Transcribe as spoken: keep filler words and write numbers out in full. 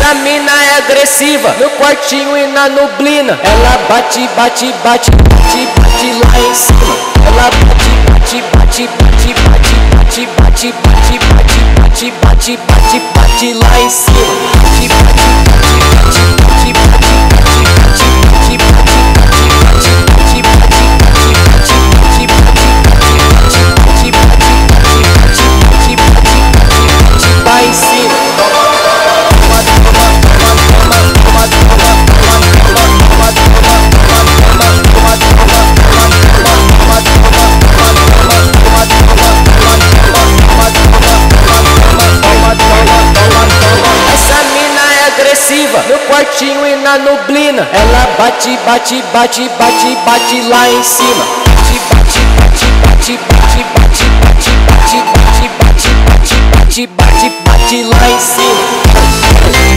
Essa mina é agressiva, no quartinho e na nublina. Ela bate, bate, bate, bate, bate lá em cima. Ela bate, bate, bate, bate, bate, bate, bate, bate, bate, bate, bate, bate, bate lá em cima. Bate, bate, bate, bate, bate, bate, bate, bate, bate, bate, bate, bate, lá em cima. No quartinho e na nublina. Ela bate, bate, bate, bate, bate lá em cima. Bate, bate, bate, bate, bate, bate, bate, bate, bate, bate, bate, bate, bate, bate lá em cima.